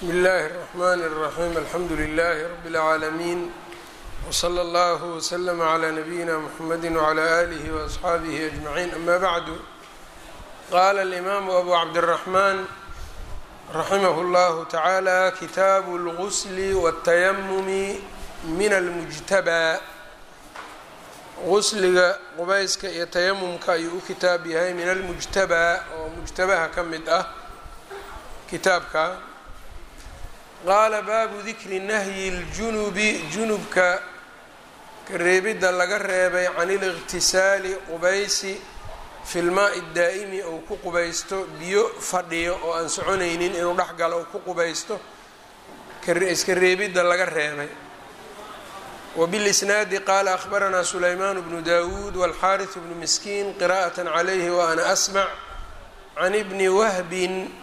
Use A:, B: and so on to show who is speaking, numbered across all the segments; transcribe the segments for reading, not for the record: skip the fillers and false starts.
A: بsم الlh الرحmn الرحيم الحمd لله رب العاalمين وصلى الله وسلم على نبيina محمد وعلى آله وأصحaaبه أجمعين أmا bعd qال الإmام أbو cبدالرحمن رحimه الله تعالى kitaaب الغسل والتيمم min الmجتبى غusliga qubayska iyo tayamumka ayuu u kitaab yahay min almujtabaa oo mujtabaha ka mid ah kitaabka. qaala baabu dikri nahyi ljunubi junubka ka reebidda laga reebay can iliqtisaali qubaysi fi lmaai daa'imi ou ku qubaysto biyo fadhiyo oo aan soconaynin inuu dhex galo ou ku qubaysto iska reebidda laga reebay. وبالإسناad qال أخبرnا سليمان بن داود والحارث بن مسكين قراءة عليه وأنا أسمع عن ابن وهب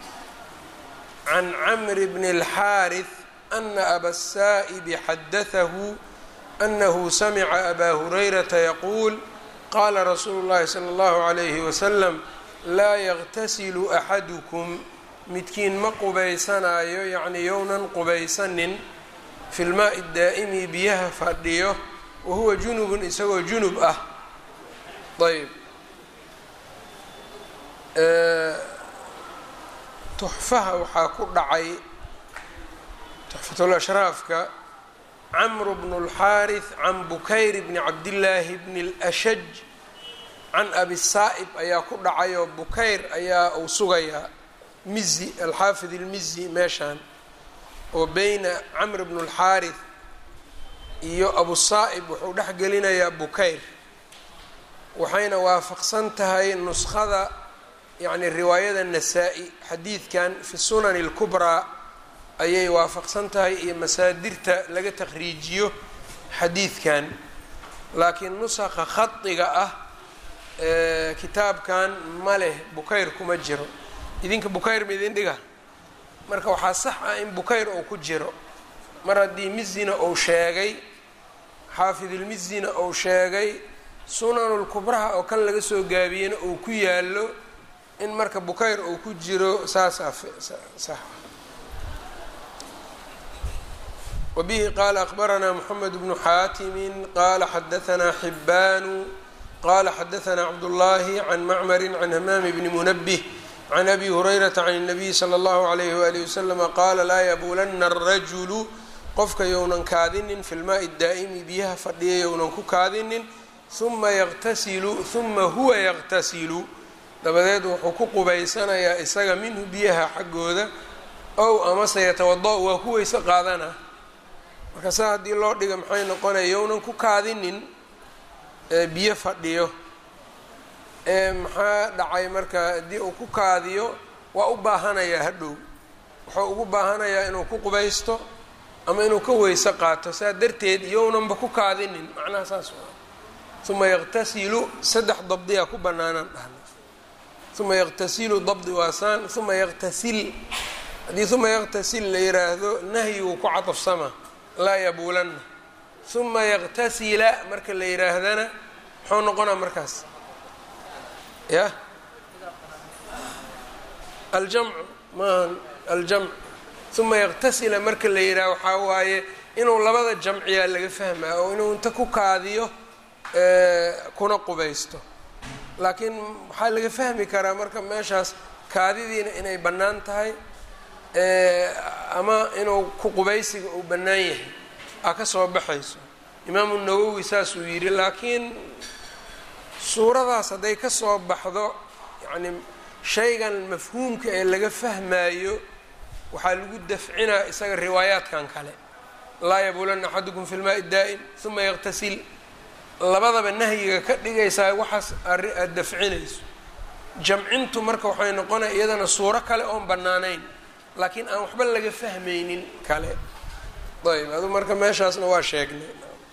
A: عن عمرو بن الحارث أن أبا السائب حدثه أنه سمع أبا هريرة يقول قال رsuuل اللhi صلى الله عليه وسلم laa يغتسل أحadكم midkiin ma qubaysanayo yعni yownan qubaysanin fi lmaai daa'imi biyaha fadhiyo wahuwa junubun isagoo junub ah. ayb tuxfaha waxaa ku dhacay tuxfatulashraafka camru bnu اlxaariث can bukayr bni cabdillaahi bni اlashaj can abi saa'ib ayaa ku dhacay oo bukayr ayaa uu sugayaa mizi alxaafid ilmizi meeshaan oo beyna camr bn اlxaariث iyo abu saa'ib wuxuu dhex gelinayaa bukayr, waxayna waafaqsan tahay nuskhada yacni riwaayada nasaa-i xadiidkan fi sunan اlkubraa ayay waafaqsan tahay iyo masaadirta laga takhriijiyo xadiidkan. laakiin nusakha khadiga ah kitaabkan ma leh bukayr kuma jiro. idinka bukayr ma idin dhiga? marka waxaa sax ah in bukayr uu ku jiro mar haddii mizina uu sheegay xaafidulmizina uu sheegay sunanulkubraha oo kan laga soo gaabiyena uu ku yaalo in marka bukayr uu ku jiro saasaa sax. wabihi qaala akhbaranaa moxamed bnu xaatimin qaala xadahanaa xibbaanu qaala xadahanaa cabdullaahi can macmarin can hamaami bni munabih can abi hurayrata can الnabiyi slى اllahu عalayh walihi waslama qaala laa yabuulanna الrajulu qofka younan kaadinin fi lmaai daa'imi biyaha fadhiya younan ku kaadinin uma huwa yaqtasilu dabadeed wuxuu ku qubaysanayaa isaga minhu biyaha xaggooda ow amase yatawada-u waa ku weyse qaadana. marka saa haddii loo dhiga maxay noqonaya younan ku kaadinin biyo fadhiyo maxaa dhacay marka haddii uu ku kaadiyo waa u baahanayaa hadhow wuxuu ugu baahanayaa inuu ku qubaysto ama inuu ka weyse qaato. saa darteed yownanba ku kaadinin macnaha saas waa. uma yaqtasilu saddex dabdiyaa ku banaanaan dhahna. uma yaqtasilu dabdi waasaan. uma yaqtasil haddii uma yaqtasil la yiraahdo nahyigu ku cadafsama laa yabuulanna. uma yaqtasila marka la yiraahdana muxuu noqonaa markaas ya aljamc maaha aljamc. uma yaqtasila marka la yidhaha waxaa waaye inuu labada jamciyaa laga fahmaa oo inuu inta ku kaadiyo kuna qubaysto. laakiin waxaa laga fahmi karaa marka meeshaas kaadidiina inay bannaan tahay ama inuu ku qubaysiga uu bannaan yahay aa ka soo baxayso. imaamu nawowi saasuu yidhi. laakiin suuradaas hadday ka soo baxdo yacni shaygan mafhuumka ee laga fahmaayo waxaa lagu dafcinaa isaga riwaayaadkan kale laa yabuulanna axadukum fi lmaai daa'im uma yaqtasil labadaba nahyiga ka dhigaysaa waxaas aad dafcinayso. jamcintu marka waxay noqonaya iyadana suuro kale oon bannaanayn laakiin aan waxba laga fahmaynin kale. ayb adu marka meeshaasna waa sheegnay.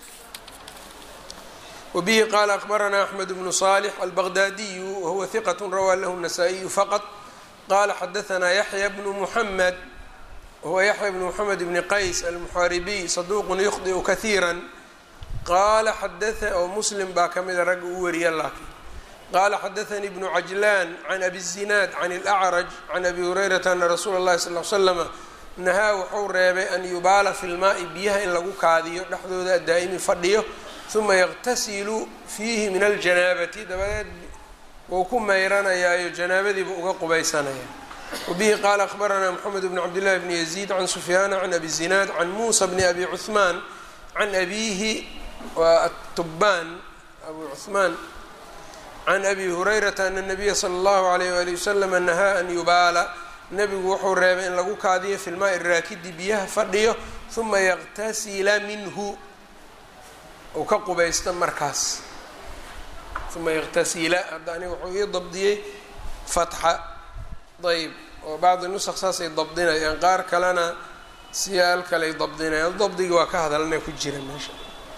A: wbihi qaala akhbaranaa axmed bnu صالح albaqdaadiyu wahuwa hiqat rawaa lahu الnasaa-iyu faqط qaala xadahanaa yaxya bnu muxamed wahuwa yaxya bnu moxamed bni qays almuxaaribiy saduuqun yukhdiu kahiira qaala oo muslim baa ka mida ragga u wariya laakiin qaala xadaanii bnu cajlaan can abi الzinaad can اlأcraj can abi hurayrata ana rasuula اllahi sal ly slama nahaa wuxuu reebay an yubaala fi lmaa'i biyaha in lagu kaadiyo dhexdooda daa'imi fadhiyo uma yaqtasilu fiihi min aljanaabati dabadeed wuu ku meyranayaayo janaabadiiba uga qubaysanaya. wabihi qaala akhbaranaa moxamed bn cabdillahi bni yaziid can sufyaana can abi zinaad can muusa bni abi cuhmaan can abiihi waa atubaan abu cuhmaan can abi hurayrata ana nabiya sala allahu alayh wali wasalam nahaa an yubaala nebigu wuxuu reebay in lagu kaadiyo fi lmaai raakidi biyaha fadhiyo uma yaqtasila minhu uu ka qubaysto markaas uma yaqtasila hadda aniga wuxuu ii dabdiyey fatxa ayb oo bacdi nusaq saasay dabdinayaan qaar kalena siyaal kaley dabdinayaan dabdigi waa ka hadalna ku jira meesha.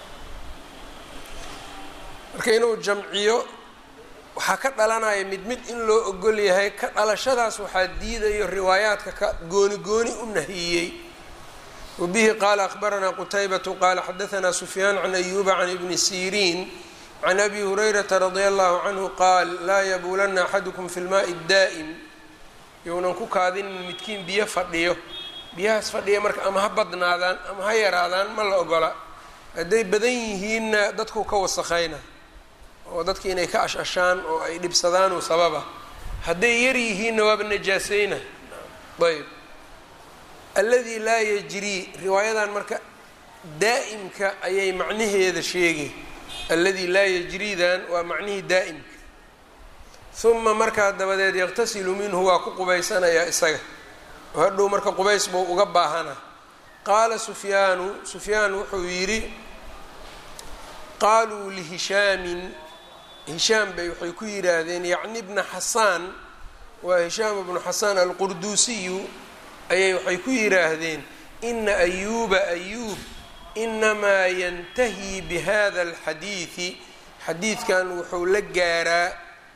A: marka inuu jamciyo waxaa ka dhalanaya mid mid in loo ogol yahay, ka dhalashadaas waxaa diidayo riwaayaadka ka gooni gooni u nahiyey. wabihi qaala akhbaranaa qutaybatu qaala xadaanaa sufyaan can ayuuba can ibni siriin can abi hurayrata radia allahu canhu qaal laa yabuulanna axadukum fi lmaai daa'im, younan ku kaadinin midkiin biyo fadhiyo. biyahaas fadhiya marka ama ha badnaadaan ama ha yaraadaan ma la ogola. hadday badan yihiinna dadku ka wasaqayna oo dadki inay ka ashashaan oo ay dhibsadaan oo sababa. hadday yar yihiinna waaba najaasayna. ayb alladii laa yajrii riwaayadan marka daa'imka ayay macnaheeda sheegay. alladii laa yajriidan waa macnihii daa'imka. uma markaa dabadeed yaqtasilu minhu waa ku qubaysanayaa isaga oo hadhow marka qubays buu uga baahana. qaala sufyaanu sufyaan wuxuu yidhi qaaluu lihishaamin hishaam bay waxay ku yidhaahdeen yacni bna xasaan waa hishaam bnu xasaan alqurduusiyu ayay waxay ku yidhaahdeen ina ayuuba ayuub inamaa yantahi bihada alxadiidi xadiidkan wuxuu la gaaraa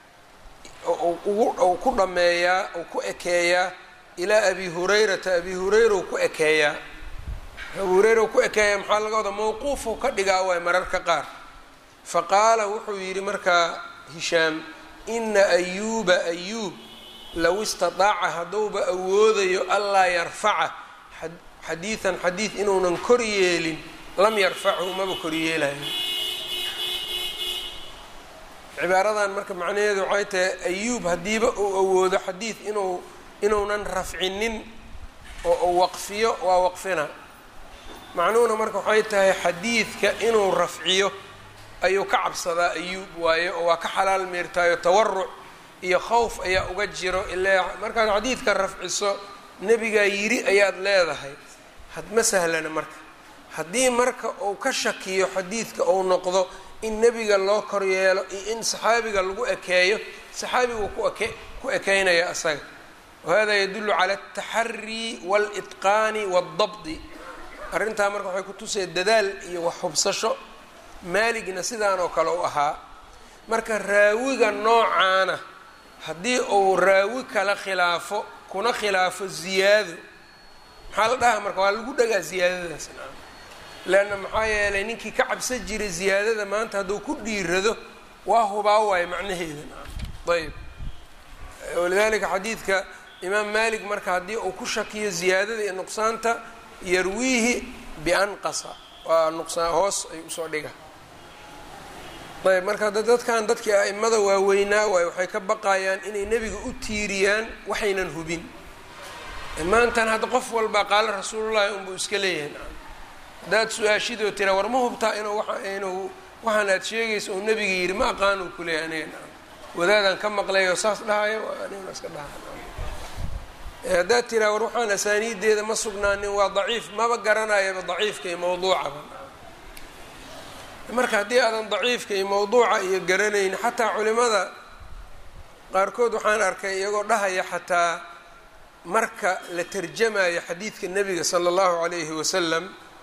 A: ou ku dhammeeyaa ou ku ekeeyaa ilaa abi hurayrata abi hurayra ku ekeeyaa. abu hurayra ku ekeeyaa maxaa laga wadaa mawquufuu ka dhigaa waay mararka qaar. faqaala wuxuu yidhi markaa hishaam ina ayuuba ayuub low istataaca hadduuba awoodayo allaa yarfaca xadiidan xadiid inuunan kor yeelin lam yarfachu maba koryeelayo. cibaaradan marka macnaheedu waxay tahay ayuub haddiiba uu awoodo xadiid inuunan rafcinin oo uu waqfiyo waa waqfina. macnuhuna marka waxay tahay xadiidka inuu rafciyo ayuu ka cabsadaa ayuub waaye oo waa ka xalaal meertaayo tawaruc iyo khawf ayaa uga jiro. ilaa markaad xadiidka rafciso nebigaa yiri ayaad leedahay hadma sahlana. marka haddii marka uu ka shakiyo xadiidka uu noqdo in nebiga loo koryeelo iyo in saxaabiga lagu ekeeyo, saxaabigu ku ekeynaya asaga. wahada yadullu cala altaxarii walitqaani waaldabdi. arrintaa marka waxay ku tusaya dadaal iyo wax hubsasho. maaligna sidaan oo kale u ahaa. marka raawiga noocaana haddii uu raawi kala khilaafo kuna khilaafo ziyaado maxaa la dhahaa marka waa lagu dhagaa ziyaadadaas. leanna maxaa yeelay ninkii ka cabsan jiray ziyaadada maanta hadduu ku dhiirado waa hubaa waayo macnaheeda. ayb walidaalika xadiidka imaam maalik marka haddii uu ku shakiyo ziyaadada iyo nuqsaanta yarwiihi bianqasa waa nuqsaan hoos ay usoo dhiga. ayb marka dadkan dadkii a'imada waaweynaa waay waxay ka baqayaan inay nebiga u tiiriyaan waxaynan hubin. maantan hadda qof walba qaala rasuulullahi unbuu iska leeyahay. haddaad su-aashidoo tira war ma hubtaa inuu waxaan aad sheegaysa uu nebiga yidhi ma aqaanuu ku leeyahay aniga wadaadaan ka maqlay oo saas dhahayo aniguna iska dhaha. haddaad tiraa war waxaan asaaniideeda ma sugnaanin waa daciif maba garanayaba daciifka iyo mawduucaba. marka haddii aadan daciifka iyo mawduuca iyo garanayn xataa culimada qaarkood waxaan arkay iyagoo dhahaya xataa marka la tarjamayo xadiidka nebiga sala allahu calayhi wasalam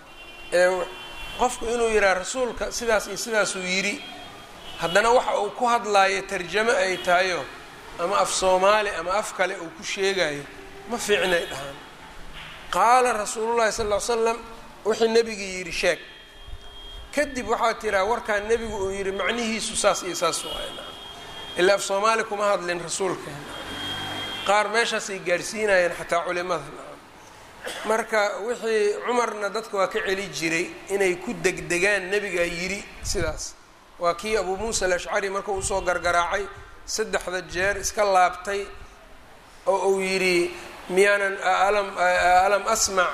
A: qofku inuu yidhaha rasuulka sidaas iyo sidaasuu yidhi haddana waxa uu ku hadlaayo tarjamo ay tahayo ama af soomaali ama af kale uu ku sheegayo ma fiicnay dhahaan. qaala rasuulullahi sal ll ly slam wixii nebigii yidhi sheeg. kadib waxaa tiraa warkaa nebigu uu yidhi macnihiisu saas iyo saas waay. ilaa af soomaali kuma hadlin rasuulka. qaar meeshaasay gaarsiinayeen xataa culimada. marka wixii cumarna dadka waa ka celi jiray inay ku degdegaan nebigaa yidhi sidaas waa kii abuu muusa alashcari marka uu soo gargaraacay 3 jeer iska laabtay oo uu yidhi miyaanan alam asmac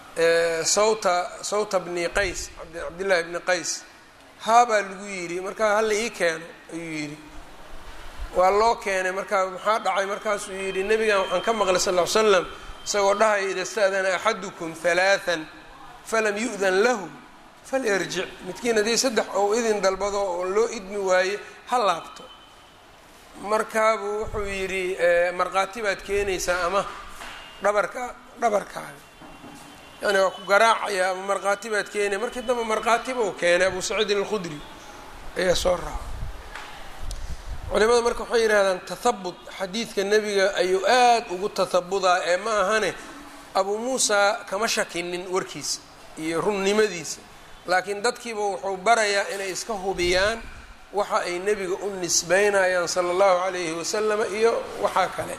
A: sawta bni qays cabdillaahi bni qays haabaa lagu yidhi markaa hala ii keeno ayuu yidhi waa loo keenay markaa maxaa dhacay markaasuu yidhi nebigan waxaan ka maqlay sal ll slam isagoo dhahaya ida sta'dana axadukum 3 falam yu'dan lahu falyarjic midkiin haddii 3 ou idin dalbado oo loo idmi waaye ha laabto markaabuu wuxuu yidhi markhaati baad keenaysaa ama dhabarkaaga yani waa ku garaacaya ama markhaati baad keenay markii dambe markhaatiba uu keenay abuu saciidin alkhudri ayaa soo raacay culimada marka waxay yidhahdaan tahabut xadiidka nebiga ayuu aad ugu tahabudaa ee ma ahane abuu muusa kama shakinin warkiisa iyo runnimadiisa laakiin dadkiiba wuxuu barayaa inay iska hubiyaan waxa ay nebiga u nisbeynayaan sala allahu calayhi wasalam iyo waxaa kale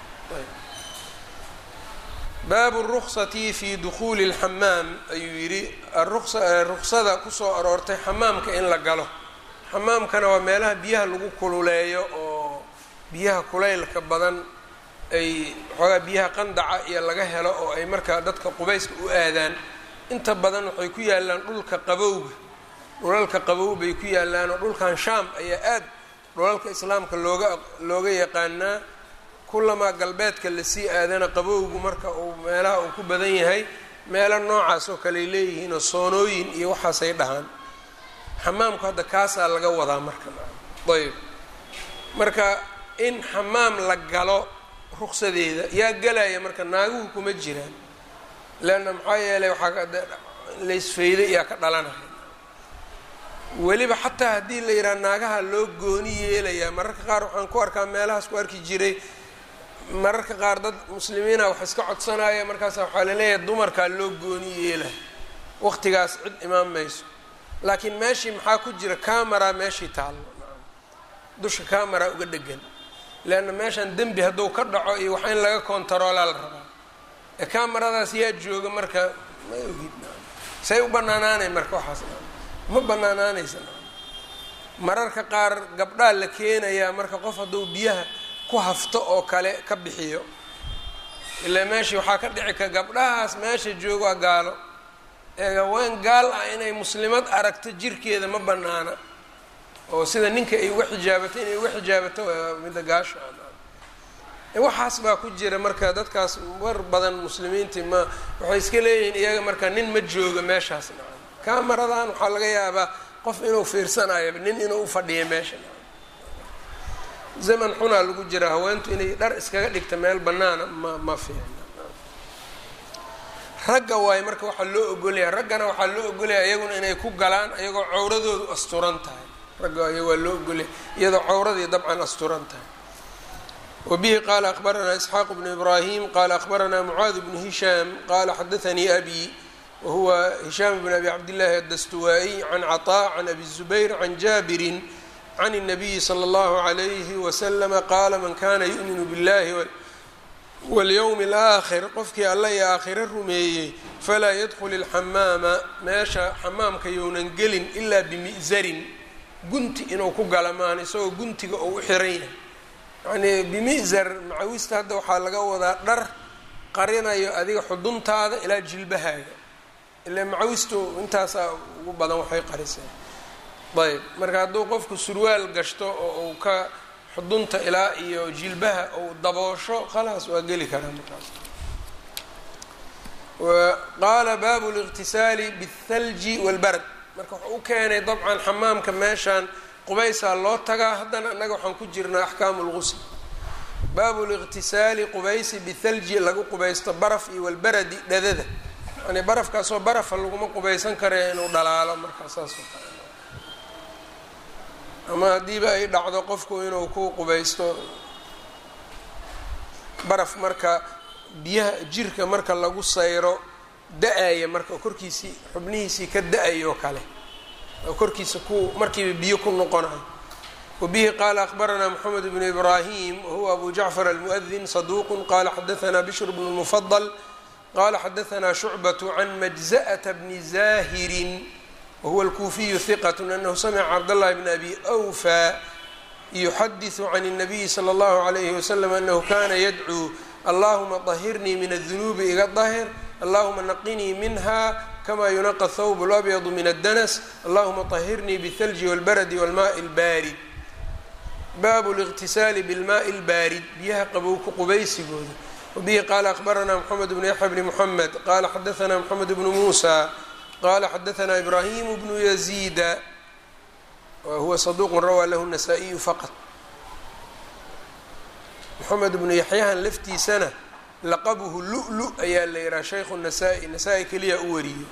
A: baabu ruksati fi dukuuli اlxamaam ayuu yidhi ruksada kusoo aroortay xamaamka in la galo xamaamkana waa meelaha biyaha lagu kululeeyo oo biyaha kulaylka badan ay xoogaa biyaha qandaca iyo laga helo oo ay markaa dadka qubayska u aadaan inta badan waxay ku yaalaan dhulka qabowga dhulalka qabow bay ku yaalaan oo dhulkan shaam ayaa aad dhulalka islaamka looga yaqaanaa kulamaa galbeedka lasii aadana qabowgu marka uu meelaha uu ku badan yahay meelo noocaas oo kale ay leeyihiin oo soonooyin iyo waxaasay dhahaan xamaamku hadda kaasaa laga wadaa marka ayb marka in xamaam la galo ruksadeeda yaa galaya marka naaguhu kuma jiraan leanna maxaa yeelay waxaa laysfayday yaa ka dhalanaya weliba xataa haddii la yidhaha naagaha loo gooni yeelayaa mararka qaar waxaan ku arkaa meelahaas ku arki jiray mararka qaar dad muslimiina wax iska codsanaya markaasa waxaa laleeyahay dumarkaa loo gooni yeelaya waqtigaas cid imaan mayso laakiin meeshii maxaa ku jira camera meeshii taallo dusha camera uga dhegan leanna meeshan dembi hadduu ka dhaco iyo wax in laga kontaroolaa la rabaa ee cameradaas yaa jooga marka ma ogid say u banaanaanay marka waxaas ma banaanaanaysa mararka qaar gabdhaa la keenayaa marka qof hadduu biyaha ku hafto oo kale ka bixiyo ilaa meeshii waxaa ka dhici ka gabdhahaas meesha jooga waa gaalo haween gaal ah inay muslimad aragto jirkeeda ma banaana oo sida ninka ay uga xijaabato inay uga xijaabato midda gaasha waxaas baa ku jira marka dadkaas war badan muslimiintii ma waxay iska leeyihiin iyaga marka nin ma jooga meeshaas cameradan waxaa laga yaabaa qof inuu fiirsanayo nin inuu ufadhiyo meesha zaman xunaa lagu jira haweentu inay dhar iskaga dhigta meel banaana ma fiicna ragga waayo marka waxaa loo ogolyahay raggana waxaa loo ogolyahay iyaguna inay ku galaan iyagoo cawradoodu asturan tahay ragga iyaga waa loo ogolyahay iyadoo cawradii dabcan asturan tahay wabihi qaala akhbaranaa isxaaq bnu ibraahim qaala akhbaranaa mucaad bnu hishaam qaala xadaanii abi wahuwa hishaam bn abi cabdillaahi addastuwaa'iy can caطaa can abi zubayr can jaabirin can الnabiyi slى اllahu عalayhi waslama qaala man kana yu'minu biاllahi walyowmi alaakhir qofkii alla iyo aakhiro rumeeyey falaa yadkhul ilxamaama meesha xamaamka younan gelin ilaa bimi'zarin gunti inuu ku gala maan isagoo guntiga ou u xiran yahay yacnii bimi'zar macawista hadda waxaa laga wadaa dhar qarinayo adiga xuduntaada ilaa jilbahaaga ilaa macawistu intaasaa ugu badan waxay qarisay ayb marka hadduu qofku surwaal gashto oo uu ka xudunta ilaa iyo jilbaha ou daboosho khalaas waa geli karaa markaas qaala baabu liqtisaali biالthalji wاlbarad marka wuxuu u keenay dabcan xamaamka meeshaan qubaysaa loo tagaa haddana annaga waxaan ku jirnaa axkaamu اlgusl baabu liqtisaali qubaysi bithalji lagu qubaysto baraf iyo walbaradi dhadada yani barafkaasoo barafa laguma qubaysan karayo inuu dhalaalo markaa saas oo kale ama haddiiba ay dhacdo qofku inuu ku qubaysto baraf marka biyaha jirka marka lagu sayro da-aya marka korkiisii xubnihiisii ka da-ayo kale oo korkiisa ku markiiba biyo ku noqonayo wabihi qaala akhbaranaa moxamed bnu ibraahim wahuwa abu jacfar almu'adin saduuq qaala xadaanaa bishr bnu lmufadal qala xadaثna شhucbaة can majزأة bni zahiri wahuwa اlkuufiyu ثiqaة anahu samca cabdالlahi bn abi أwfى yuxadiثu can الnabiyi slى اllahu عalayhi waslm anahu kana yadcuu allahuma طahirnii min الdunuubi iga dahir allahuma naqinii minha kama yunaqa thawb اlabyadu min الdanas allahuma طahirnii bالthalji wاlbaradi wاlmaءi اlbaarid baabu اliqtisaali biاlmaءi اlbaarid biyaha qabow ku qubaysigooda wabihi qaala akhbarana mxamed bnu yaxya bni muxamed qala xadaثna mxamed bnu muusa qala xadaثna ibrahim bnu yaziida wahuwa saduq rawaa lahu الnasaa-iyu faqط moxamed bnu yaxyahan laftiisana laqabuhu lu-lu ayaa la yihaha shaykhu nasaa-i nasaa-i keliya u wariyo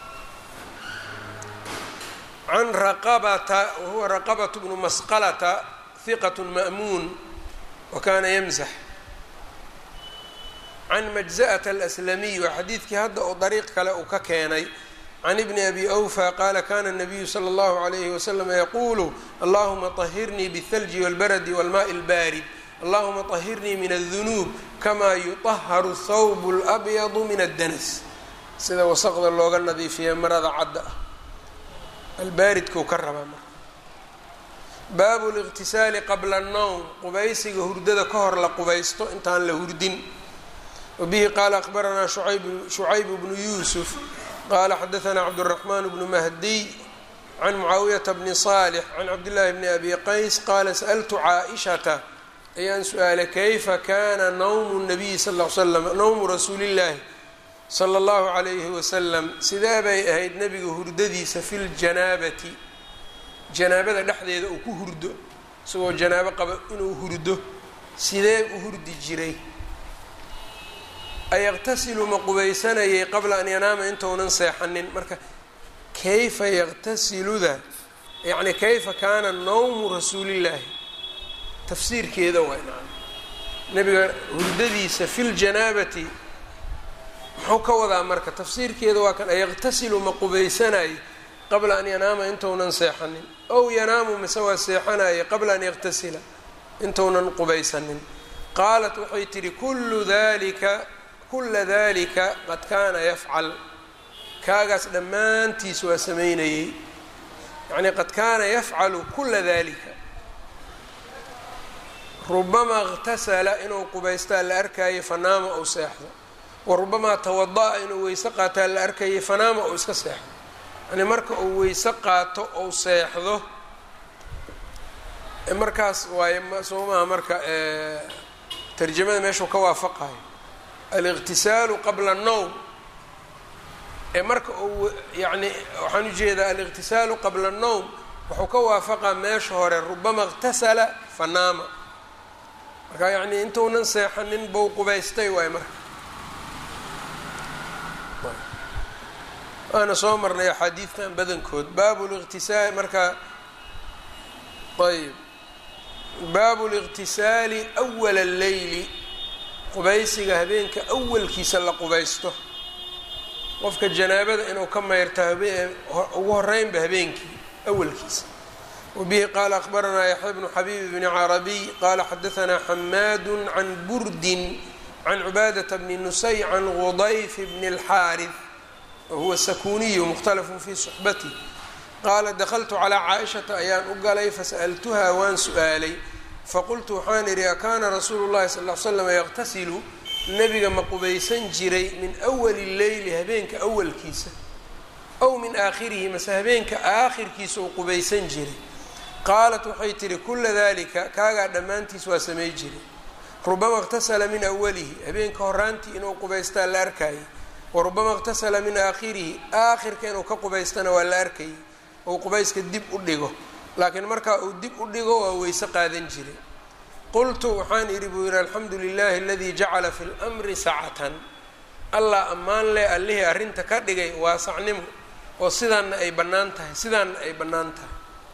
A: can raqabata wahuwa raqabatu bnu masqalata hiqat ma'muun wa kana yamsax can majza'ata alaslamiy waa xadiidkii hadda oo dariiq kale uu ka keenay can ibni abi awfa qaala kana الnabiyu slى اllahu عalayhi waslm yaquulu allahuma طahirnii bالthalji wاlbaradi wاlmaءi اlbaarid allahuma طahirnii min الdunuub kama yuطaharu thawb اlabyadu min الdanas sida wasaqda looga nadiifiya marada cadda ah albaaridkau ka rabaa marka baabu اliqtisaali qabla الnowm qubaysiga hurdada ka hor la qubaysto intaan la hurdin wabihi qaala akhbaranaa shucayb bnu yuusuf qala xadaثna cabdالرaحman bnu mahdiy can mucaawiyata bni صaalix can cabdillaahi bni abi qays qaala sa'ltu caaئishata ayaan su-aalay kayfa kana nawmu الnabiyi sal ll slam nawmu rasuulillaahi salى اllahu عalayhi wasalam sidee bay ahayd nebiga hurdadiisa fi ljanaabati janaabada dhexdeeda uu ku hurdo isagoo janaabo qaba inuu hurdo sidee u hurdi jiray ayaqtasilu ma qubaysanayay qabla an yanaama intounan seexanin marka kayfa yaqtasiluda yacni kayfa kaana nawmu rasuulillaahi tafsiirkeeda waa nebiga hurdadiisa fi ljanaabati muxuu ka wadaa marka tafsiirkeeda waa kan ayaqtasilu ma qubaysanayay qabla an yanaama intounan seexanin ow yanaamu mise waa seexanayay qabla an yaqtasila intounan qubaysanin qaalat waxay tidhi kula dalika qad kaana yafcal kaagaas dhammaantiis waa samaynayey yacnii qad kaana yafcalu kula dalika rubamaa اqtasala inuu qubaystaa la arkayay fanaama ou seexdo wa rubamaa tawada'a inuu weyse qaataa la arkayay fanaama ou iska seexdo yani marka uu weyse qaato ou seexdo markaas waaye soo maha marka tarjamada meeshuu ka waafaqayo aliqtisaalu qabla الnowm marka uu yani waxaan ujeedaa aliqtisaalu qabla الnowm wuxuu ka waafaqaa meesha hore rubama اqtasala fanaama marka yacnii intuunan seexanin bou qubaystay waay marka waana soo marnay axaadiidtan badankood baabu liqtisaali marka ayb baabu liqtisaali awala alleyli qubaysiga habeenka awalkiisa la qubaysto qofka janaabada inuu ka mayrta ugu horeynba habeenkii awalkiisa wabihi qaala akhbaranaa yaxya bnu xabiib bni carabiy qaala xadaثna xamaadu can burdin can cubaadata bni nusay can gudayf bni اlxaariث wahuwa sakuniyu mukhtalafun fii suxbatih qaala dakltu calىa caaishata ayaan u galay fasa'altuhaa waan su-aalay faqultu waxaan idhi akaana rasuulu llahi sal l slam yaqtasilu nebiga ma qubaysan jiray min awali leyli habeenka awalkiisa aw min aakhirihi mase habeenka aakhirkiisa uu qubaysan jiray qaalat waxay tihi kula dalika kaagaa dhammaantiis waa samay jiray rubama اqtasala min awalihi habeenka horaantii inuu qubaystaa la arkayay wa rubama اqtasala min aakhirihi aakhirka inuu ka qubaystana waa la arkayay ou qubayska dib u dhigo laakiin markaa uu dib u dhigo waa weyse qaadan jiray qultu waxaan idhi buu yidhi alxamdu lilahi aladii jacala fi lmri sacatan allah ammaan leh allihii arrinta ka dhigay waasacnimo oo sidaanna ay bannaan tahay sidaanna ay bannaan tahay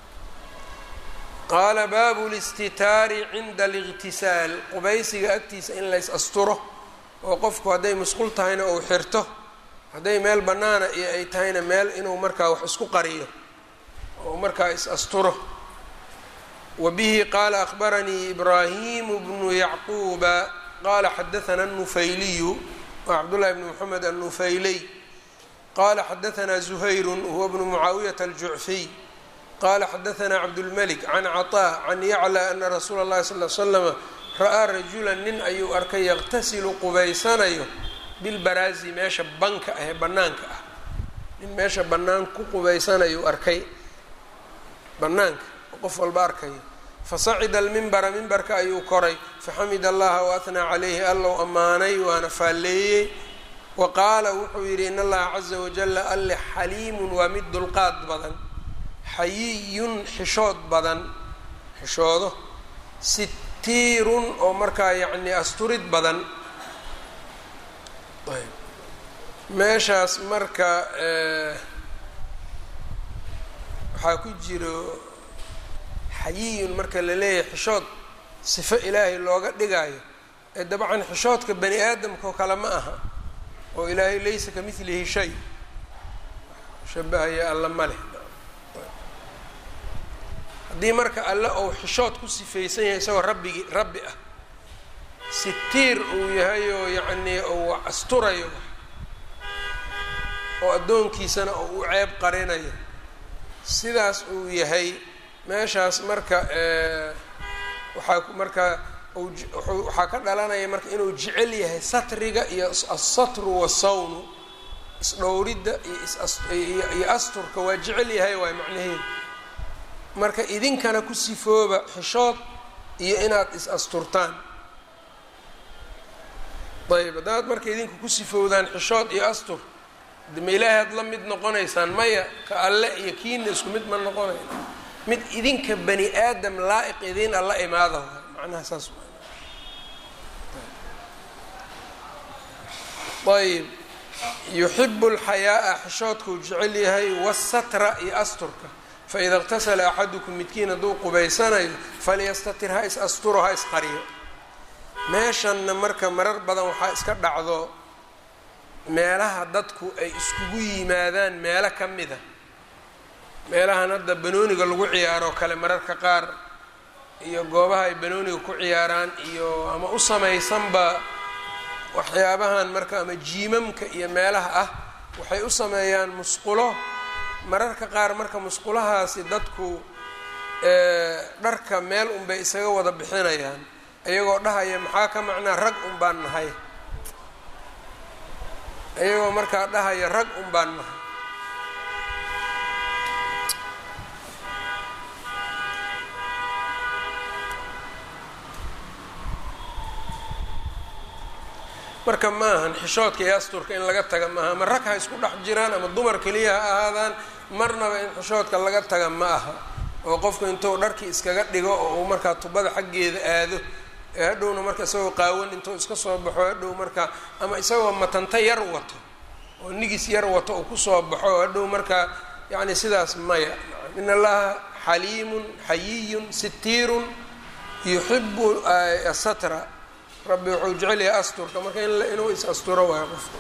A: qaala baabu listitaari cinda aliqtisaal qubaysiga agtiisa in lays asturo oo qofku hadday musqul tahayna uu xirto hadday meel bannaana iyo ay tahayna meel inuu markaa wax isku qariyo oo markaa is asturo wabihi qaala akhbaranii ibraahimu bnu yacquuba qaala xadaثana الnufayliyu wa cabdullahi bni moxamed annufayley qala xadaثna زuhayr huwa bnu mucaawiyaةa aljucfiy qala xadaثna cabdulmlik can caطاء can yaclى ana rasuula اllahi sal ly slama ra'aa rajula nin ayuu arkay yaqtasilu qubaysanayo bilbaraazi meesha banka ah ee banaanka ah nin meesha bannaan ku qubaysanayuu arkay bannaanka oo qof walba arkayo fasacida almimbara mimbarka ayuu koray faxamida allaha waahnaa calayhi allow ammaanay waana faalleeyey wa qaala wuxuu yidhi in allaha caza wajala alle xaliimun waa mid dulqaad badan xayiyun xishood badan xishoodo sitiirun oo markaa yacni asturid badan ayb meeshaas marka waxaa ku jiro xayiyun marka la leeyahay xishood sifo ilaahay looga dhigaayo ee dabcan xishoodka bani aadamka oo kale ma aha oo ilaahay laysa ka midlihi shay shabahaya alla ma leh haddii marka alle ou xishood ku sifaysan yahay isagoo rabbi ah sitiir uu yahay oo yacnii uu asturayo oo addoonkiisana oo u ceeb qarinayo sidaas uu yahay meeshaas marka waxaa ka dhalanaya marka inuu jecel yahay satriga iyo asatru wasawnu isdhowridda iyo asturka waa jecel yahay waay macnaheedu marka idinkana ku sifooba xishood iyo inaad is-asturtaan ayb haddaad marka idinku ku sifowdaan xishood iyo astur dama ilaahay ad la mid noqonaysaan maya ka alle iyo kiina isku mid ma noqonayn mid idinka bani aadam laa-iq idiin alla imaada macnaha saas ayb yuxibu alxayaaa xishoodkuu jecel yahay wasatra iyo asturka faida اqtasala axadukum midkiin hadduu qubaysanayo falyastatir ha is asturo ha isqariyo meeshanna marka marar badan waxaa iska dhacdo meelaha dadku ay iskugu yimaadaan meelo ka mida meelahan hadda banooniga lagu ciyaaro kale mararka qaar iyo goobaha ay banooniga ku ciyaaraan iyo ama u samaysanba waxyaabahan marka ama jiimamka iyo meelaha ah waxay u sameeyaan musqulo mararka qaar marka musqulahaasi dadku dharka meel unbay isaga wada bixinayaan iyagoo dhahaya maxaa ka macnaa rag un baan nahay iyagoo markaa dhahaya rag un baan nahay marka maahan xishoodka iyo asturka in laga taga maaha ama rag ha isku dhex jiraan ama dumar keliya ha ahaadaan marnaba in xishoodka laga taga ma aha oo qofku intuu dharkii iskaga dhigo oo uu markaa tubada xaggeeda aado ee hadhowna marka isagoo qaawan intuu iska soo baxo hadhow marka ama isagoo matanta yar wato oo nigis yar wato uu kusoo baxo hadhow marka yacni sidaas maya in allaha xaliimun xayiyun sitiirun yuxibu asatra rabbi wuxuu jecel yahay asturka marka inuu is asturo waayo qofka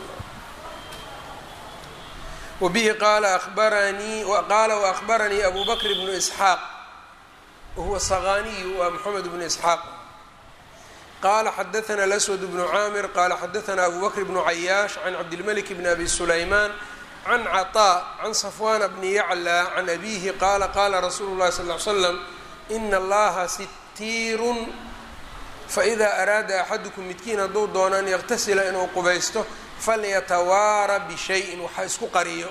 A: wabihi qaala waأkhbaranii abu bakr bnu isxaaq wahuwa saqaniyu waa moxamed bnu isxaaq qala xadaثna اlaswad bnu caamir qala xadaثna abu bakr bnu cayaash can cabdilmalik bn abi sulayman can caطاء can safwana bni yaclى can abihi qala qala rasuulu اlahi sal ly slam ina allaha sitiirun faإida araada axadukum midkiin hadduu doono an yaqtasila inuu qubaysto falyatawaara bishayin waxa isku qariyo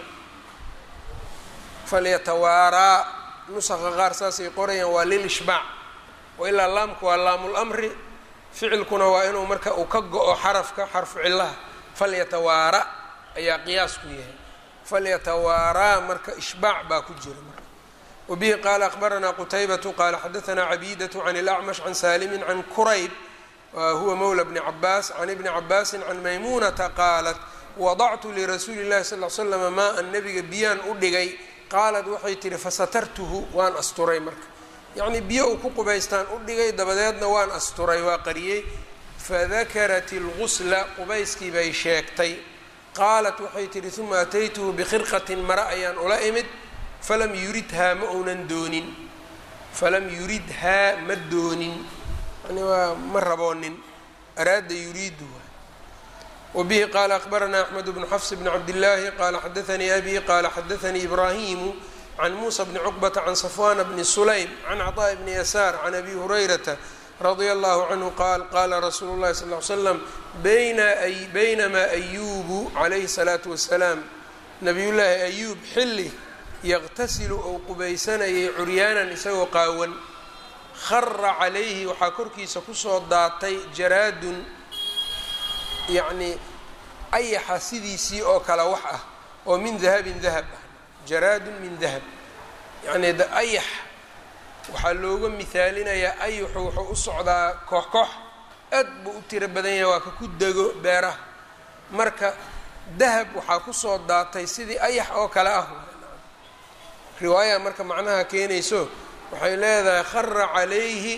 A: falyatawaaraa nusaqa qaar saasay qorayaan waa lilishbaac wailaa laamku waa laamulmri ficilkuna waa inuu marka uu ka go-o xarafka xarfu cilaha falyatawaara ayaa qiyaasku yahay falyatawaaraa marka ishbaac baa ku jira marka wabihi qaala akhbaranaa qutaybatu qaala xadaثna cabidatu can اlacmash can saalimi can kurayb huwa mawla bni cabaas can ibni cabaasi can maymunata qaalat wadactu lirasuuli اllahi sal l slama maa-an nabiga biyaan u dhigay qaalat waxay tihi fasatartuhu waan asturay marka yacnii biyo uu ku qubaystaan u dhigay dabadeedna waan asturay waa qariyey fadakarat اlgusla qubayskii bay sheegtay qaalat waxay tihi uma ataytuhu bikhirqatin mara ayaan ula imid falam yuridhaa ma uunan doonin falam yuridhaa ma doonin yani waa ma raboonin araada yuriidu وبه qال أخبرنا أحمد بن حفص بن عبد الله qال xdثnي أbي qال xdثnي إبراهيم عن موسى بن عقبة عن صفوان بن سليم عن عطاء بن يسار عن أبي هريرة رضي الله عنه قال qال رsuuل الlahi صلى اه عليه وسلم بynma أyوب عليه الصلاaة وaسلاaم نبiy llaahi أyوب xili yqtasilu ou qubaysanayay curyaanan isagoo qaawan khara calayhi waxaa korkiisa kusoo daatay jaraadun yacnii ayaxa sidiisii oo kale wax ah oo min dahabin dahab ah jaraadun min dahab yacnii ayax waxaa looga mihaalinayaa ayaxu wuxuu u socdaa koox koox aad buu u tiro badan yahay waa ka ku dego beeraha marka dahab waxaa kusoo daatay sidii ayax oo kale ah riwaaya marka macnaha keenayso waxay leedahay khara calayhi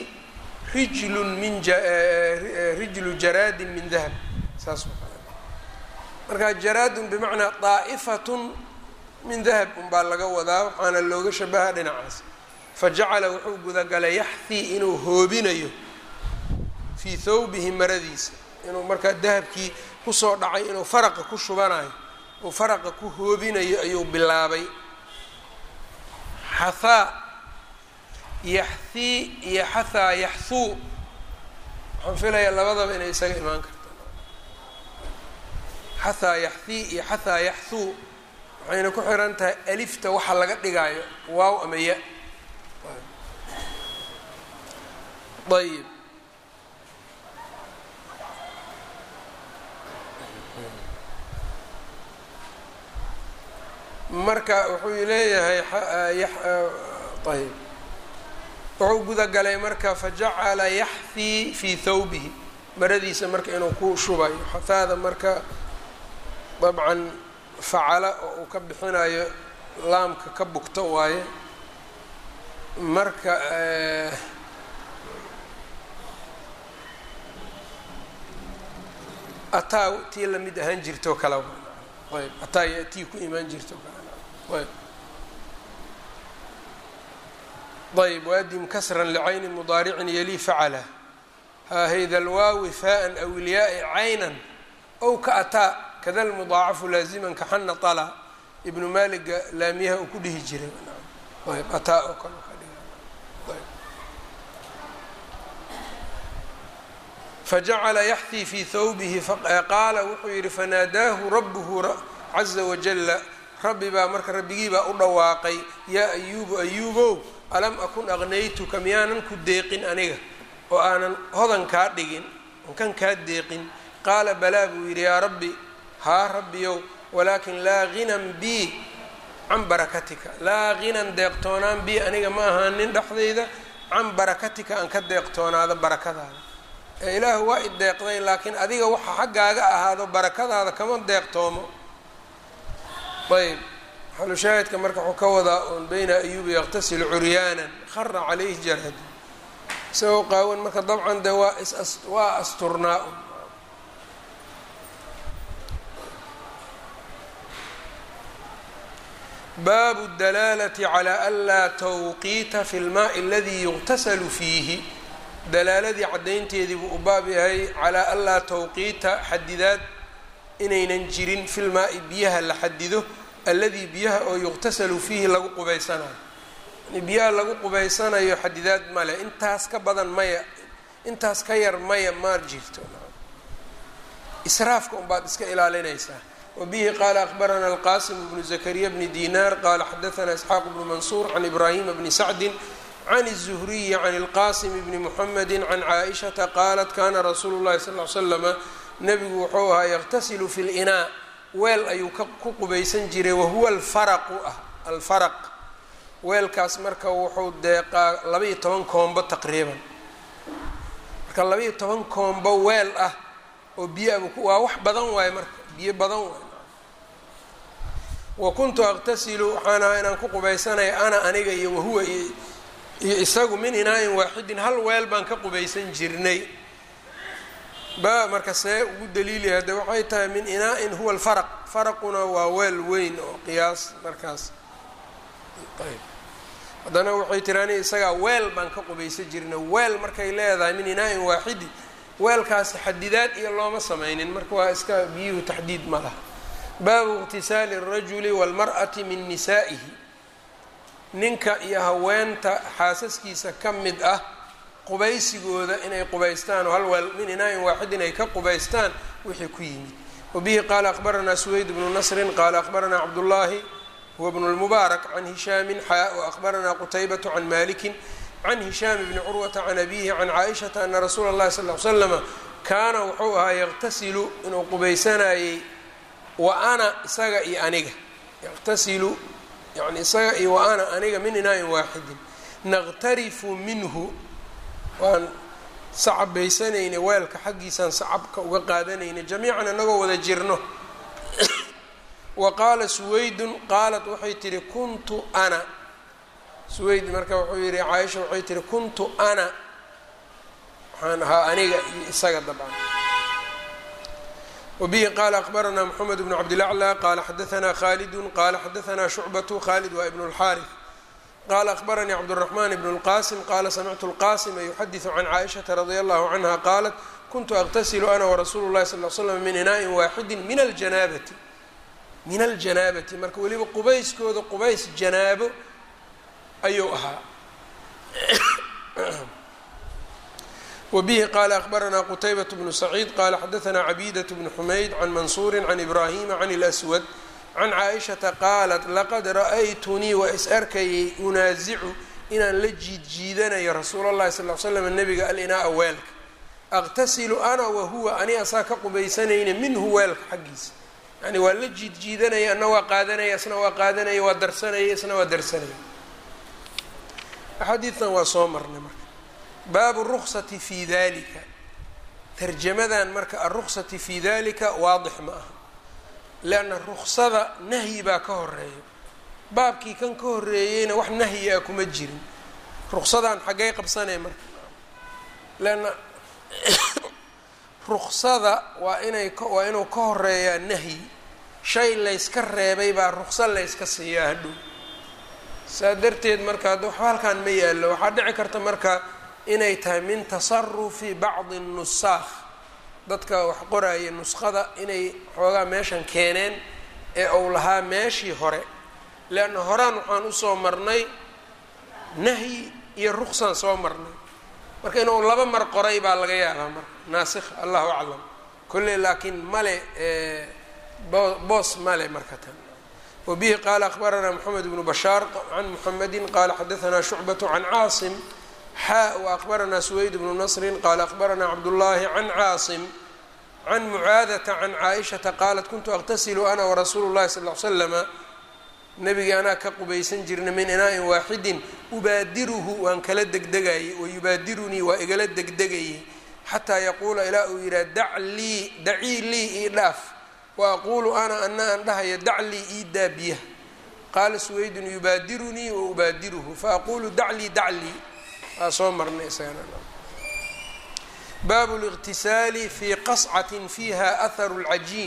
A: rijlu jaraadin min dahab saas marka jaraadun bimacnaa daa'ifatun min dahab unbaa laga wadaa waxaana looga shabaha dhinacaas fajacala wuxuu gudagalay yaxthii inuu hoobinayo fii thawbihi maradiisa inuu markaa dahabkii kusoo dhacay inuu faraqa ku shubanayo uu faraqa ku hoobinayo ayuu bilaabay xathaa yaxthii iyo xathaa yaxthuu waxaan filayaa labadaba inay isaga imaan karto xathaa yaxthii iyo xathaa yaxthuu waxayna ku xiran tahay alifta waxa laga dhigaayo waaw ama ya ayb marka wuxuu leeyahay ayb wuxuu gudagalay marka fajacala yaxthii fii thawbihi maradiisa marka inuu ku shubayo xathaada marka dabcan facala oo uu ka bixinayo laamka ka bugto waaye marka ataa tii lamid ahaan jirto kala ayb ataa yatii ku imaan jirto kale ayb waadim kasran licayni mudaaricin yalii facala hahayda alwaawi faaan aw ilyaai caynan ow ka ataa kada lmudaacafu laaziman kaxana طala ibnu maaliga laamiyaha uu ku dhihi jiray ayb ataa oo kale ka dhiga fajacala yaxthii fii thawbihi qaala wuxuu yihi fanaadaahu rabuhu caza wajala rabbi baa marka rabbigii baa u dhawaaqay yaa ayuubu ayuubow alam akun aqnaytuka miyaanan ku deeqin aniga oo aanan hodan kaa dhigin on kan kaa deeqin qaala balaa buu yidhi yaa rabbi haa rabbiyow walaakin laa ghinan bii can barakatika laa ghinan deeqtoonaan bii aniga ma ahaanin dhexdayda can barakatika aan ka deeqtoonaado barakadaada ee ilaahu waa i deeqday laakiin adiga waxa xaggaaga ahaado barakadaada kama deeqtoomo ayb xalushaahidka marka wuxuu ka wadaa oon bayna ayuuba yaqtasilu curyaanan khara calayhi jaraad isagoo qaawan marka dabcan dee waa asturnaa baabu dalaalati calaa anlaa tawqiita fi lmaai aladii yuqtasalu fiihi dalaaladii caddaynteedii buu u baab yahay calaa anlaa tawqiita xadidaad inaynan jirin fi lmaai biyaha la xadido alladii biyaha oo yuqtasalu fiihi lagu qubaysanayo yani biyaha lagu qubaysanayo xadidaad male intaas ka badan maya intaas ka yar maya ma jirto israafka unbaad iska ilaalinaysaa wabihi qaala akbarana alqasim bnu zakariya bni dinar qaala xadaana isxaaq bnu mansuur can ibraahima bni sacdin can الzuhriyi can اlqasim bni muxamedi can caaishata qaalat kana rasuulu llahi sal l slama nebigu wuxuu ahaa yaqtasilu fi linaa weel ayuu ku qubaysan jiray wahuwa alfaraqu ah alfaraq weelkaas marka wuxuu deeqaa 12 koombo taqriiban marka 12 koombo weel ah oo biyo waa wax badan waaye marka biyo badan waaye wa kuntu aqtasilu waxaana inaan ku qubaysanaya ana aniga iyo wahuwa iyo isagu min inaa-in waaxidin hal weel baan ka qubaysan jirnay ba marka see ugu daliilaya hadde waxay tahay min inaa-in huwa alfaraq faraquna waa weel weyn oo qiyaas markaas ayb haddana waxay tiraani isagaa weel baan ka qubaysan jirnay weel markay leedahay min inaa-in waaxidi weelkaasi xadidaad iyo looma samaynin, marka waa iska biyuhu taxdiid ma laha. baabu iqtisaali الrajuli wاlmar'ati min nisaa'ihi, ninka iyo haweenta xaasaskiisa ka mid ah qubaysigooda inay qubaystaan oo hal weel min inaa-in waaxidin ay ka qubaystaan wixii ku yimid. wabihi qaala akhbaranaa suwayd bnu nasrin qaala akhbaranaa cabdullaahi huwa bnu lmubaarak can hishaamin waأkhbaranaa qutaybatu can malikin can hishaam bni curwata can abihi can caaishata ana rasuula اllahi sal ly slama kaana wuxuu ahaa yaqtasilu inuu qubaysanayey wa ana isaga iyo aniga, yaqtasilu yani isaga iyo wa ana aniga min inaa-in waaxidin, naqtarifu minhu waan sacabaysanayna weelka xaggiisaan sacabka uga qaadanayna jamiican anagoo wada jirno. wa qaala suwaydun qaalat waxay tihi kuntu ana, suwayd marka wuxuu yihi caaisha waxay tihi kuntu ana, waxaan ahaa aniga iyo isaga dabcan. wabihi qaala akhbaranaa moxamed bnu cabdilaclى qaala xadaanaa khaalidun qaala xadaanaa shucbatu khaalid waa ibn اlxaariث qaala akhbaranii cabdالraxman bn اlqasim qaala samictu اlqasima yuxadiثu can caaishaةa radia allahu canha qaalat kuntu aqtasilu ana warasuulu اllahi sal l slam min inaa-in waaxidi min aljanaabati marka weliba qubayskooda qubays janaabo ayuu ahaa. wabihi qaala akhbaranaa qutaybaة bnu saciid qaala xadaanaa cabiidaة bnu xumayd can mansuuri can ibraahima can اlأswad can caaishata qaalat laqad ra'aytunii waa is arkayay unaasicu inaan la jiidjiidanayo rasuula اllahi sal l slam nabiga alinaa'a weelka, aqtasilu ana wahuwa ani asaa ka qubaysanayna minhu weelka xaggiisa, yani waa la jiidjiidanaya ana waa qaadanaya isna waa qaadanaya waa darsanaya isna waa darsanaya. axaadiidan waa soo marnay marka. baabu ruksati fi dalika, tarjamadan marka aruksati fi dalika waadix ma aha, leanna ruksada nahyi baa ka horeeya, baabkii kan ka horeeyeyna wax nahyi ah kuma jirin. ruksadan xaggay qabsanay marka, leanna ruksada waa inuu ka horeeyaa nahyi, shay layska reebay baa rukso layska siiyaa hadhow. saa darteed marka hadda waxba halkaan ma yaallo, waxaa dhici karta marka inay tahay min tasarufi bacdi nusaakh, dadka wax qoraya nuskhada inay xoogaa meeshan keeneen ee uu lahaa meeshii hore, leanna horaan waxaan usoo marnay nahyi iyo ruksaan soo marnay, marka inuu laba mar qoray baa laga yaabaa marka naasikh, allahu aclam. kolley laakiin male boos male marka tan. wabihi qaala akhbaranaa moxamed bnu bashaar can muxamedin qaala xadaanaa shucbatu can caasim وأخبرنا سويد بن نصر قال أخبرنا عبد الله عن عاصم عن معاذة عن عائشة قالت كنت أغتسل أنا ورسول الله صلى الله عليه وسلم نبي أنا كقبيسن جرن من إناء واحد أبادره وأن كلا دقدقاي ويبادرني وإقلا دقدقاي حتى يقول إلى دعي لي إلاف وأقول أنا أنها يدع لي إيدا بيه. قال سويد يبادرني وأبادره فأقول دع لي soo marnay isagana. baabu الاغtisaali fi qascatin fiiha aharu اlcajiin,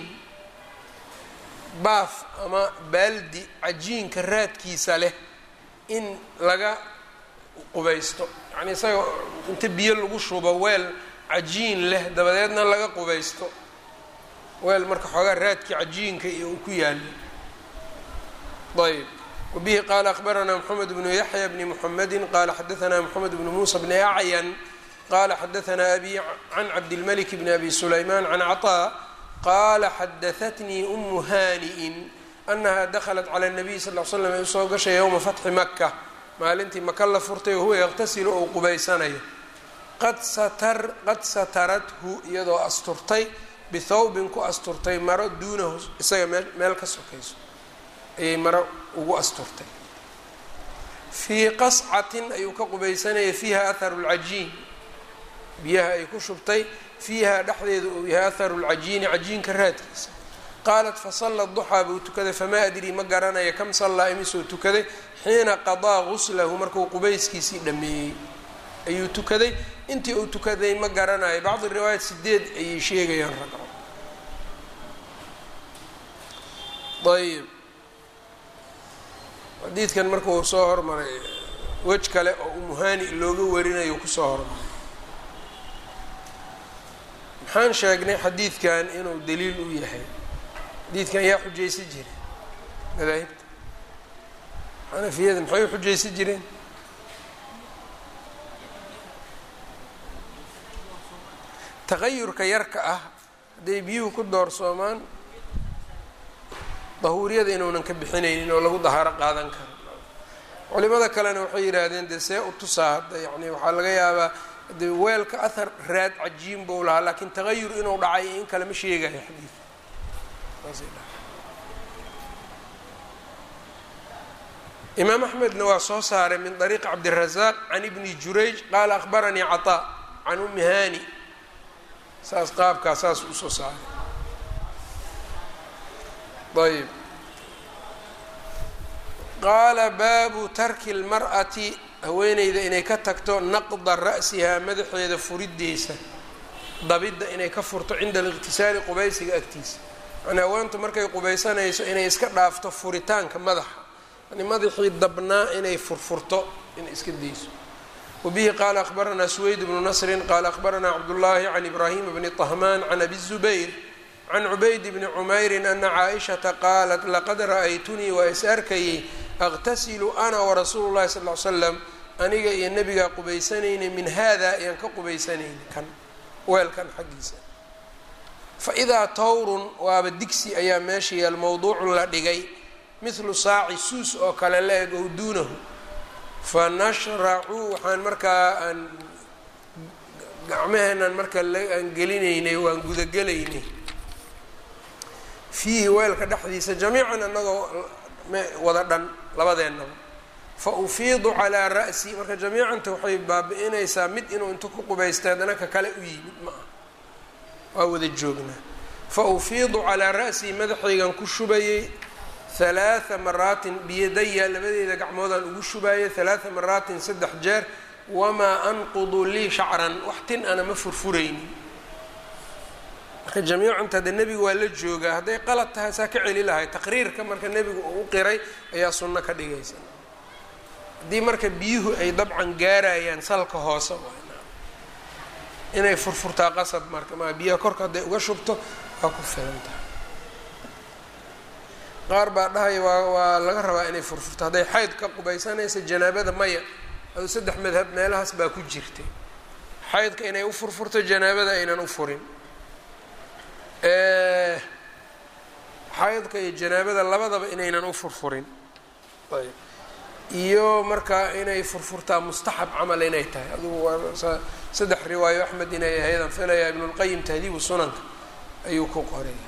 A: baaf ama baaldi cajiinka raadkiisa leh in laga qubaysto, yani isaga inta biyo lagu shubo weel cajiin leh dabadeedna laga qubaysto, weel marka xoogaa raadkii cajiinka iyo uu ku yaalo. ayb وبه قال أخبرنا محمد بن يحيى بن محمد قال حدثنا محمد بن موسى بن أعين قال حدثنا أبي عن عبد الملك بن أبي سليمان عن عطاء قال حدثتني أم هانئ أنها دخلت على النبي صلى الله عليه وسلم soo gashay يومa فتحi مكة maalintii maka la furtay وhuwa يغتasiل ou qubaysanayo qad satarathu iyadoo asturtay bithawbin ku asturtay maro duunahu isaga meel ka sokayso ayay maro ugu asturtay. fii qascatin ayuu ka qubaysanaya fiiha aharu lcajiin, biyaha ay ku shubtay fiiha dhexdeeda uu yahay aharu lcajiini cajiinka raadkiisa. qaalat fasalla duxaa buu tukaday famaa adrii ma garanaya kam sallaa imisuu tukaday xiina qadaa guslahu markuu qubayskiisii dhammeeyey ayuu tukaday, intii uu tukaday ma garanayo. bacdi riwaayat 8 ayay sheegayaan ragco. ayb xadiidkan marka uu soo hormaray wej kale oo umuhani looga warinayo kusoo hormaray. waxaan sheegnay xadiidkan inuu daliil u yahay. xadiidkan yaa xujaysan jiray madaahibta xanafiyada maxay u xujaysan jireen? tagayurka yarka ah hadday biyuhu ku doorsoomaan dahuuriyada inuunan ka bixinaynin oo lagu dahaaro qaadan karo. culimada kalena waxay yidhaahdeen dee see u tusaa hadda yani waxaa laga yaabaa de weelka ahar raad cajiin buu lahaa laakiin tagayur inuu dhacay in kale ma sheegayo xadiid. imaam axmedna waa soo saaray min طariiqi cabdiلrazaaq can ibni jurayj qaala akhbaranii caطaa can umi hani saas qaabkaa saas usoo saaray. ayb qaala baabu tarki اlmar'ati haweeneyda inay ka tagto naqda ra'sihaa madaxeeda furideysa dabidda inay ka furto cinda aliqtisaali qubaysiga agtiisa. yani haweenta markay qubaysanayso inay iska dhaafto furitaanka madaxa yani madaxii dabnaa inay furfurto inay iska dayso. wabihi qaala akhbaranaa suweyd bnu nasrin qaala akhbaranaa cabdullaahi can ibraahima bni طahmaan can abi الzubayr can cubayd bni cumayrin ana caaishata qaalat laqad ra'aytunii waa is arkayey aqtasilu ana warasuulu llahi sal ly slam aniga iyo nebigaa qubaysanaynay min hada ayaan ka qubaysanaynay kan weelkan xaggiisa. faidaa tawrun waaba digsi ayaa meesha yaal mowduucun la dhigay mithlu saaci suus oo kale la eg ow duunahu fanashracu waxaan markaa aan gacmaheenaan marka aan gelinaynay waan gudagelaynay fiihi weelka dhexdiisa jamiican annagoo wada dhan labadeennaba fa ufiidu calaa ra'si marka jamiicanta waxay baabi-inaysaa mid inuu inta ku qubaystay haddana ka kale u yimid ma ah waa wada joognaa. fa ufiidu calaa ra'sii madaxaygan ku shubayey 3 maraatin biyadaya labadeeda gacmoodaan ugu shubaayay 3 maraatin 3 jeer wamaa anqudu lii shacran wax tin ana ma furfuraynin. marka jamiicanta de nebigu waa la joogaa hadday qalad tahay saa ka celi lahay taqriirka marka nebigu uu u qiray ayaa sunno ka dhigaysa. haddii marka biyuhu ay dabcan gaarayaan salka hoose inay furfurtaa qasab marka ma biyaha korka hadday uga shubto waa ku filan tahay. qaar baa dhahaya waa laga rabaa inay furfurto hadday xayd ka qubaysanaysa janaabada maya adu 3 madhab meelahaas baa ku jirtay xaydka inay u furfurto janaabada aynan u furin. xaydka iyo janaabada labadaba inaynan u furfurin ayb iyo markaa inay furfurtaa mustaxab camal inay tahay adugu waa 3 riwaayo axmed inay ahaydaan filayaa ibnulqayim tahdiibu sunanka ayuu ku qoraya.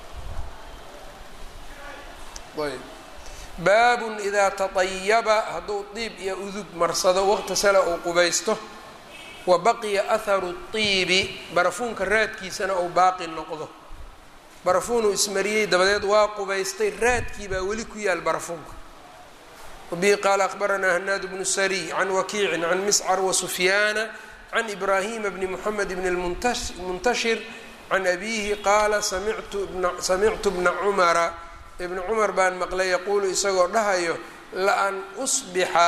A: ayb baabun idaa taطayaba hadduu diib iyo udug marsado waqtasala uu qubaysto wa baqiya aharu طiibi barafuunka raadkiisana uu baaqi noqdo. barafuunuu ismariyey dabadeed waa qubaystay raadkii baa weli ku yaal barafuunka. wabihi qaala akhbaranaa hanaad bnu sariy can wakiicin can miscar wasufyaana can ibraahima bni moxamed bni lmuntashir can abiihi qaala samictu bna cumara ibna cumar baan maqlay yaquulu isagoo dhahayo laan usbixa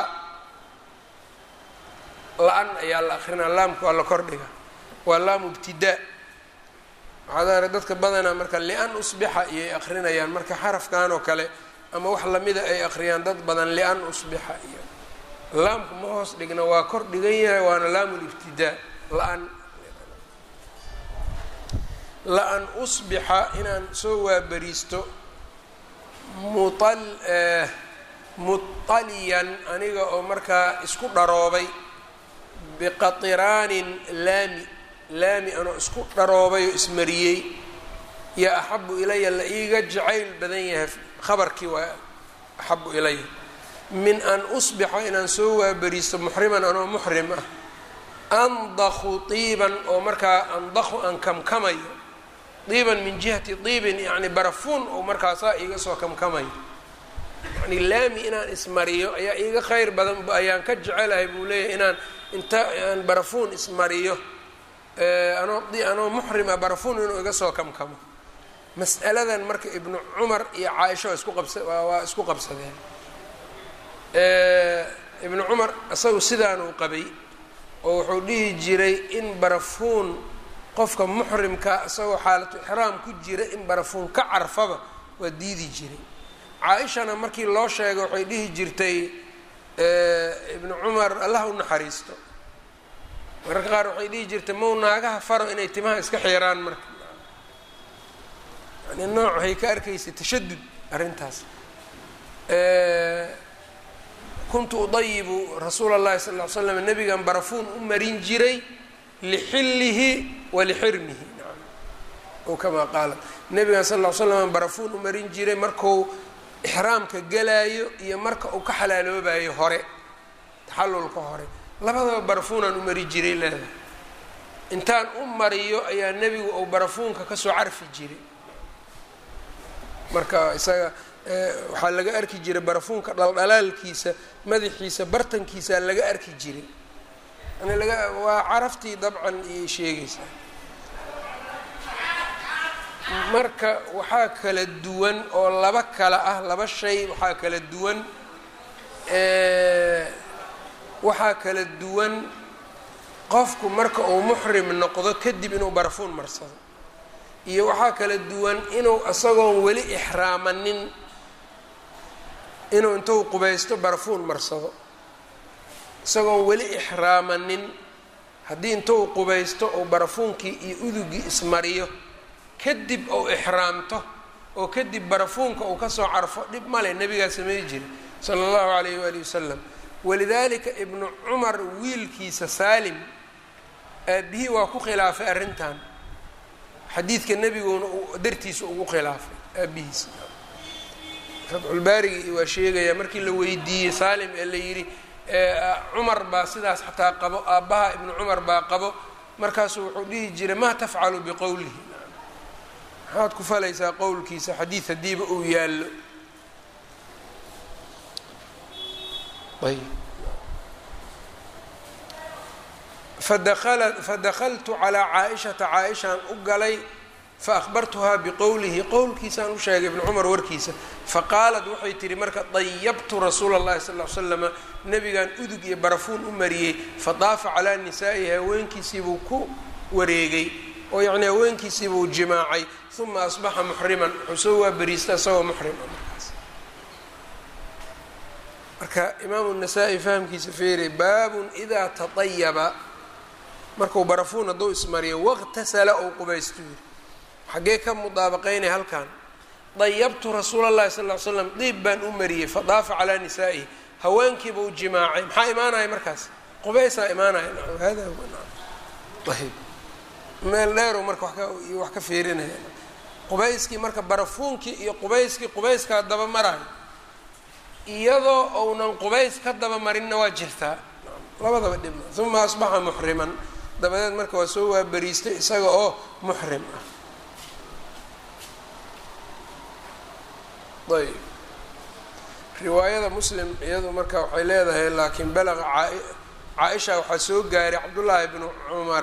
A: la-an ayaa la akrinaa laamka waa la kordhiga waa laamu ibtidaa waxaad ara dadka badanaa marka lian usbixa iyay akrinayaan marka xarafkan oo kale ama wax lamida ay akriyaan dad badan lian usbixa iyo laamku ma hoos dhigna waa kor dhigan yahay waana laamulibtidaa la-an usbixa inaan soo waabariisto muطaliyan aniga oo markaa isku dharoobay biqatiraanin laami anoo isku dharoobay oo ismariyey yaa axabu ilaya la iiga jacayl badan yahay khabarkii waa axabu ilaya min an usbixa inaan soo waabariisto muxriman anoo muxrim ah andakhu diiban oo markaa andakhu aan kamkamayo diiban min jihati diibin yani barafuun oo markaasaa iiga soo kamkamayo yani laami inaan ismariyo ayaa iiga khayr badan ayaan ka jecelahay buu leeyahay inaan inta aan barafuun ismariyo anoo muxrima barafuun inuu iga soo kamkamo. mas'aladan marka ibnu cumar iyo caaisha waa isku qabsadeen. ibnu cumar isagu sidaanuu qabay oo wuxuu dhihi jiray in barafuun qofka muxrimka isagoo xaalatu ixraam ku jira in barafuun ka carfaba waa diidi jiray. caa-ishana markii loo sheegay waxay dhihi jirtay ibnu cumar allah u naxariisto, mararka qaar waxay dhihi jirtay mau naagaha faro inay timaha iska xiiraan marka yani nooc waxay ka arkaysay tashadud arrintaas. kuntu udayibu rasuula اllahi sal ll ly slam nabigan barafuun u marin jiray lixillihi walixirmihi o kamaa qaalat nabigan sal ll ly slam barafuun u marin jiray marku ixraamka galaayo iyo marka uu ka xalaaloobayo hore taxallulka hore labadaba barafuunaan u mari jiray leedahay. intaan u mariyo ayaa nebigu uu barafuunka kasoo carfi jiray marka isaga waxaa laga arki jiray barafuunka dhaldhalaalkiisa madaxiisa bartankiisa laga arki jiray yani waa caraftii dabcan iyay sheegaysaa. marka waxaa kala duwan oo laba kala ah laba shay waxaa kala duwan qofku marka uu muxrim noqdo kadib inuu barafuun marsado iyo waxaa kala duwan inuu isagoon weli ixraamanin inuu intuu qubaysto barafuun marsado. isagoon weli ixraamanin haddii intuu qubaysto oo barafuunkii iyo udugii ismariyo kadib ou ixraamto oo kadib barafuunka uu kasoo carfo dhib male, nabigaa samey jiray sala allahu alayh waali wasalam. walidaalika ibnu cumar wiilkiisa saalim aabihii waa ku khilaafay arrintan, xadiidka nebiguna dartiisa ugu khilaafay aabihiisa. fatxulbaarigi waa sheegayaa markii la weydiiyey saalim ee la yidhi cumar baa sidaas xataa qabo, aabbaha ibnu cumar baa qabo, markaasuu wuxuu dhihi jiray maa tafcalu biqowlihi, maxaad ku falaysaa qowlkiisa xadiid haddiiba uu yaallo. ayb fadakaltu calىa caaishata caaishaan u galay faahbartuhaa biqowlihi qowlkiisaan u sheegay ibnu cumar warkiisa. faqaalat waxay tihi marka dayabtu rasuula اllahi sal ly slama nabigan udug iyo barafuun u mariyey fadaafa calaa nisaa'ihi haweenkiisiibuu ku wareegay oo yacni haweenkiisiibuu jimaacay uma asbaxa muxriman wuxuu soo waaberiista isagoo muxrima. marka imaamu nasaa-i fahamkiisa feere baabun idaa taطayaba markuu barafuun hadduu ismariyo waqtasala ou qubaystu yiri xaggee ka mudaabaqaynay halkan dayabtu rasuula اllahi sal ly slam diib baan u mariyey fadaafa calaa nisaa'ihi haweenkiiba u jimaacay maxaa imaanaya markaas qubaysaa imaanaya hada ayb meel dheerow marka wax ka feerinaya qubayskii marka barafuunkii iyo qubayskaa daba marayo iyadoo ounan qubays ka daba marinna waa jirtaa labadaba dhibna. uma asbaxa muxriman dabadeed marka waa soo waaberiistay isaga oo muxrim ah. ayb riwaayada muslim iyadu marka waxay leedahay laakiin balaqa caaisha waxaa soo gaaray cabdullaahi bnu cumar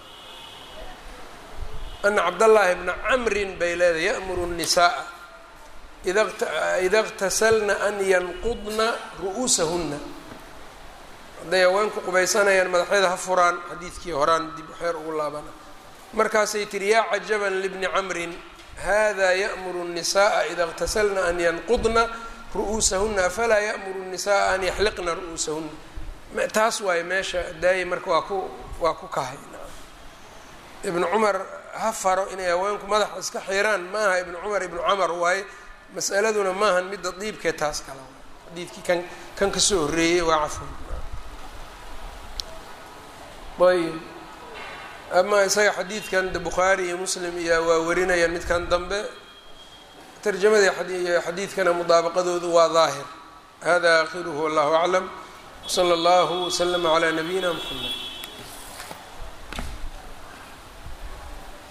A: ana cabdallaahi bna camrin bay leedahay ya'muru الnisaaa ida اqtasalna an yanqudna ru'uusahuna hadday haweenku qubaysanayaan madaxyada ha furaan xadiidkii horaan dib xeer ugu laabana. markaasay tihi yaa cajaban libni camrin hada ya'muru الnisaءa ida اqtasalna an yanqudna ru'uusahuna afalaa ya'muru الnisaءa an yaxliqna ru'uusahuna. taas waaye meesha daayay marka waa ku kahay. ibnu cumar ha faro inay haweenku madaxa iska xiraan maaha ibnu cumar ibnu camar waaye mas'aladuna maahan midda diibkee taas kala xadiidkii kan kasoo horreeyey waa cafwan. ayb ama isaga xadiidkan de bukhaari iyo muslim iyo waa warinayaan midkan dambe tarjamada xadiidkana mudaabaqadoodu waa daahir. hada akhiruhu wallahu aclam wsala allahu waslama calaa nabiyina mxamed.